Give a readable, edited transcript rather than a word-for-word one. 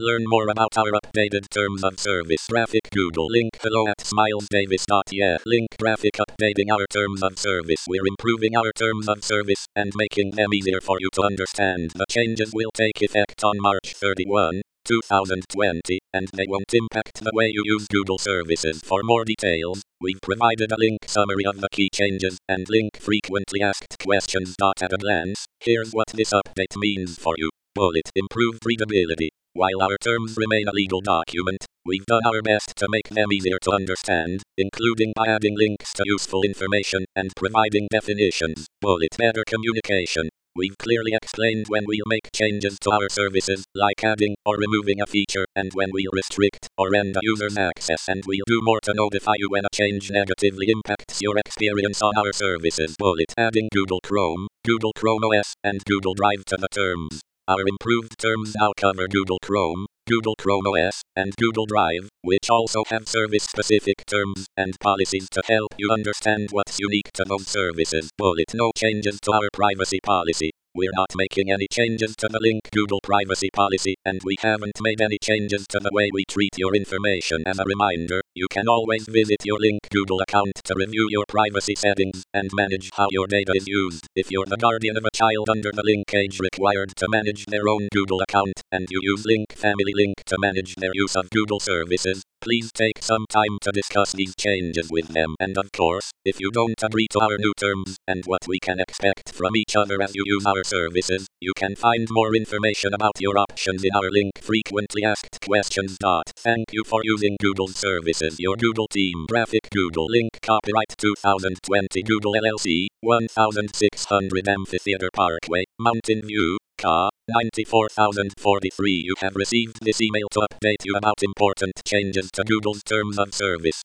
Learn more about our updated terms of service. Graphic Doodle. Link below at smilesdavis.yeah. Link graphic updating our terms of service. We're improving our terms of service and making them easier for you to understand. The changes will take effect on March 31, 2020, and they won't impact the way you use Doodle services. For more details, we've provided a link summary of the key changes and link frequently asked questions. At a glance, here's what this update means for you. Bullet. Improved readability. While our terms remain a legal document, we've done our best to make them easier to understand, including by adding links to useful information and providing definitions. Bullet. Better communication. We've clearly explained when we'll make changes to our services, like adding or removing a feature, and when we'll restrict or end a user's access, and we'll do more to notify you when a change negatively impacts your experience on our services. Bullet. Adding Google Chrome, Google Chrome OS, and Google Drive to the terms. Our improved terms now cover Google Chrome, Google Chrome OS, and Google Drive, which also have service-specific terms and policies to help you understand what's unique to those services. Bullet. No changes to our privacy policy. We're not making any changes to the Link Google privacy policy, and we haven't made any changes to the way we treat your information. As a reminder, you can always visit your Link Google account to review your privacy settings and manage how your data is used. If you're the guardian of a child under the Link age required to manage their own Google account, and you use Link Family Link to manage their use of Google services, please take some time to discuss these changes with them. And of course, if you don't agree to our new terms and what we can expect from each other as you use our services, you can find more information about your options in our Link frequently asked questions. Thank you for using Google's services. Your Google team. Graphic Doodle. Link copyright 2020 Google LLC, 1600 Amphitheater Parkway, Mountain View, Ca. 94043. You have received this email to update you about important changes to Google's terms of service.